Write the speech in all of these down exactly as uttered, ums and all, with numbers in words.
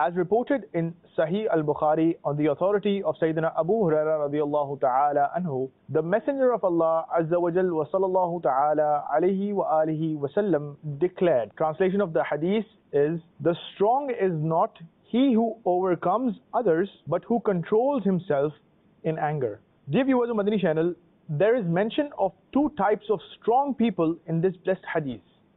As reported in Sahih al-Bukhari on the authority of Sayyidina Abu Hurairah radiyallahu ta'ala anhu, the Messenger of Allah Azza wa Jal wa sallallahu ta'ala alayhi wa alihi wa sallam declared. Translation of the hadith is, the strong is not he who overcomes others, but who controls himself in anger. Dear viewers of Madani channel, there is mention of two types of strong people in this blessed hadith.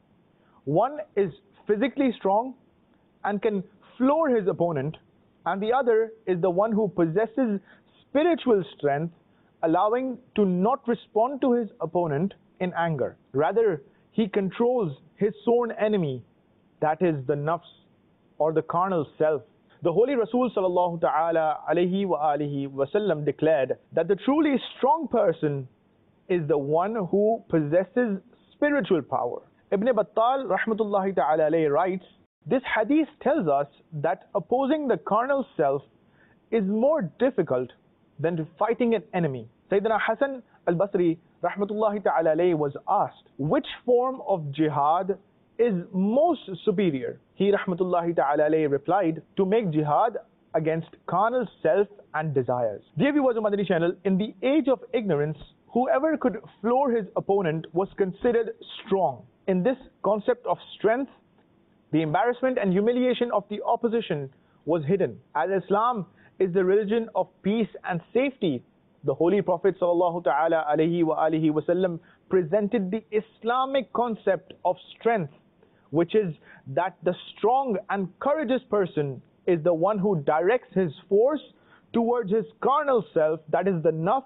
One is physically strong and can floor his opponent, and the other is the one who possesses spiritual strength, allowing to not respond to his opponent in anger. Rather, he controls his sworn enemy, that is the nafs, or the carnal self. The Holy Rasul sallallahu ta'ala alayhi wa alihi wa sallam declared that the truly strong person is the one who possesses spiritual power. Ibn Battal rahmatullahi ta'ala alayhi writes, this hadith tells us that opposing the carnal self is more difficult than fighting an enemy. Sayyidina Hasan al-Basri rahmatullahi ta'ala alayhi was asked, which form of jihad is most superior? He rahmatullahi ta'ala alayhi replied, to make jihad against carnal self and desires. Dear viewers of Madani channel, in the age of ignorance, whoever could floor his opponent was considered strong. In this concept of strength, the embarrassment and humiliation of the opposition was hidden. As Islam is the religion of peace and safety, the Holy Prophet sallallahu ta'ala alayhi wa alihi wa sallam presented the Islamic concept of strength, which is that the strong and courageous person is the one who directs his force towards his carnal self, that is the nafs,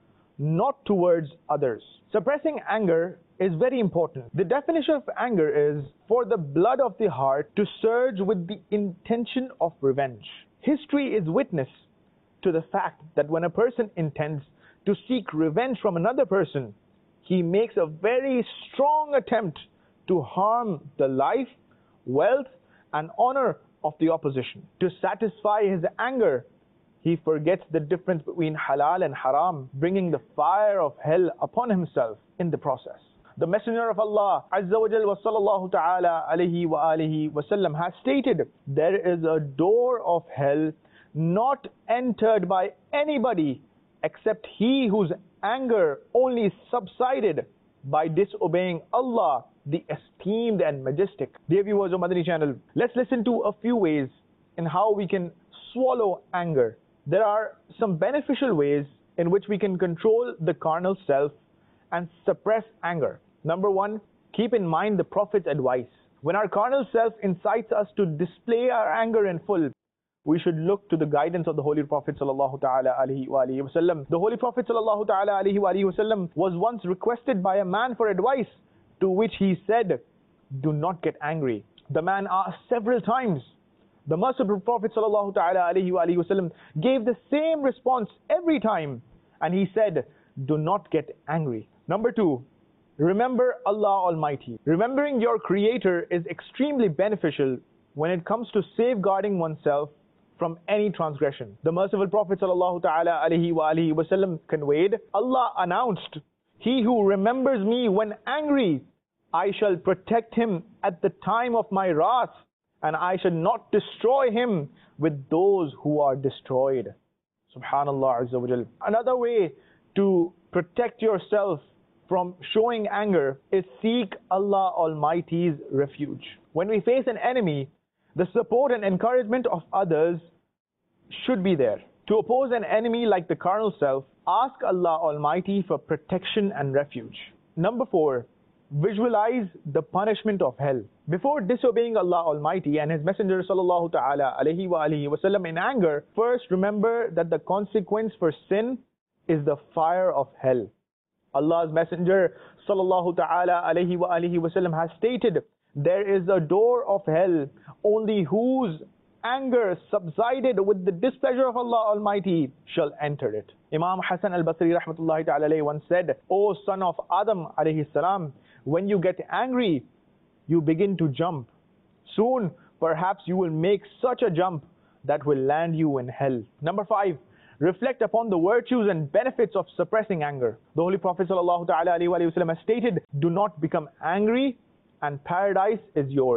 not towards others. Suppressing anger is very important. The definition of anger is for the blood of the heart to surge with the intention of revenge. History is witness to the fact that when a person intends to seek revenge from another person, he makes a very strong attempt to harm the life, wealth, and honor of the opposition. To satisfy his anger, he forgets the difference between halal and haram, bringing the fire of hell upon himself in the process. The Messenger of Allah Azza wa Jal wa sallallahu ta'ala alayhi wa alihi wa sallam has stated, there is a door of hell not entered by anybody except he whose anger only subsided by disobeying Allah, the esteemed and majestic. Dear viewers of Madani channel, let's listen to a few ways in how we can swallow anger. There are some beneficial ways in which we can control the carnal self and suppress anger. Number one, keep in mind the Prophet's advice. When our carnal self incites us to display our anger in full, we should look to the guidance of the Holy Prophet sallallahu ta'ala alayhi wa alihi wa sallam. The Holy Prophet sallallahu ta'ala alayhi wa alihi wa sallam was once requested by a man for advice, to which he said, do not get angry. The man asked several times. The merciful Prophet sallallahu ta'ala alayhi wa alihi wa sallam gave the same response every time, and he said, do not get angry. Number two, remember Allah Almighty. Remembering your Creator is extremely beneficial when it comes to safeguarding oneself from any transgression. The merciful Prophet sallallahu ta'ala alayhi wa alihi wa sallam conveyed, Allah announced, he who remembers me when angry, I shall protect him at the time of my wrath, and I shall not destroy him with those who are destroyed. Subhanallah Azza wa Jal. Another way to protect yourself from showing anger is seek Allah Almighty's refuge. When we face an enemy, the support and encouragement of others should be there. To oppose an enemy like the carnal self, ask Allah Almighty for protection and refuge. Number four, visualize the punishment of hell. Before disobeying Allah Almighty and His Messenger sallallahu ta'ala alayhi wa alihi wa sallam in anger, first remember that the consequence for sin is the fire of hell. Allah's Messenger sallallahu ta'ala alayhi wa alihi wa sallam has stated, there is a door of hell, only whose anger subsided with the displeasure of Allah Almighty shall enter it. Imam Hasan al-Basri rahmatullahi ta'ala alayhi once said, O son of Adam alayhi salam, when you get angry, you begin to jump. Soon, perhaps you will make such a jump that will land you in hell. Number five, reflect upon the virtues and benefits of suppressing anger. The Holy Prophet sallallahu ta'ala alayhi wa sallam has stated, do not become angry and paradise is yours.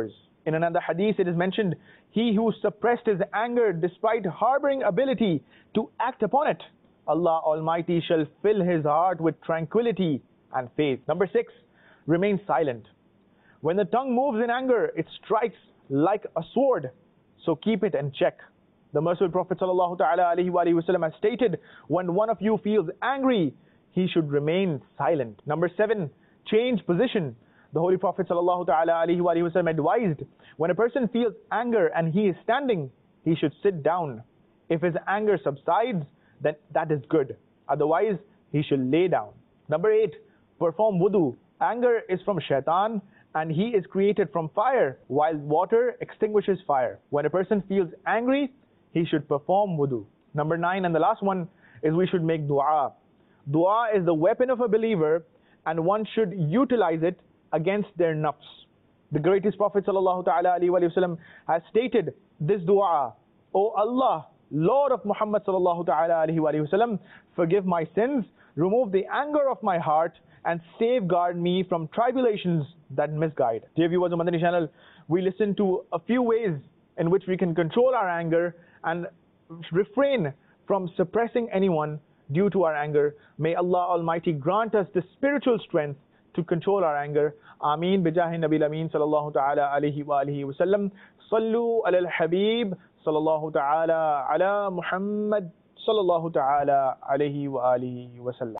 In another hadith it is mentioned, he who suppressed his anger despite harboring ability to act upon it, Allah Almighty shall fill his heart with tranquility and faith. Number six, remain silent. When the tongue moves in anger, it strikes like a sword, so keep it in check. The merciful Prophet sallallahu ta'ala alaihi wa alihi wasallam has stated, when one of you feels angry, he should remain silent. Number seven, change position. The Holy Prophet sallallahu ta'ala alaihi wa alihi wasallam advised, when a person feels anger and he is standing, he should sit down. If his anger subsides, then that is good. Otherwise, he should lay down. Number eight, perform wudu. Anger is from shaitan and he is created from fire, while water extinguishes fire. When a person feels angry, he should perform wudu. Number nine, and the last one, is we should make dua. Dua is the weapon of a believer and one should utilize it against their nafs. The greatest Prophet sallallahu ta'ala alaihi wasallam has stated this dua, O Allah, Lord of Muhammad sallallahu ta'ala alaihi wasallam, forgive my sins, remove the anger of my heart, and safeguard me from tribulations that misguide. Dear viewers of Madani channel, we listen to a few ways in which we can control our anger and refrain from suppressing anyone due to our anger. May Allah Almighty grant us the spiritual strength to control our anger. Ameen bijahi Nabil Ameen sallallahu ta'ala alayhi wa alihi wa sallam. Sallu ala al-Habib sallallahu ta'ala ala Muhammad sallallahu ta'ala alayhi wa alihi wa sallam.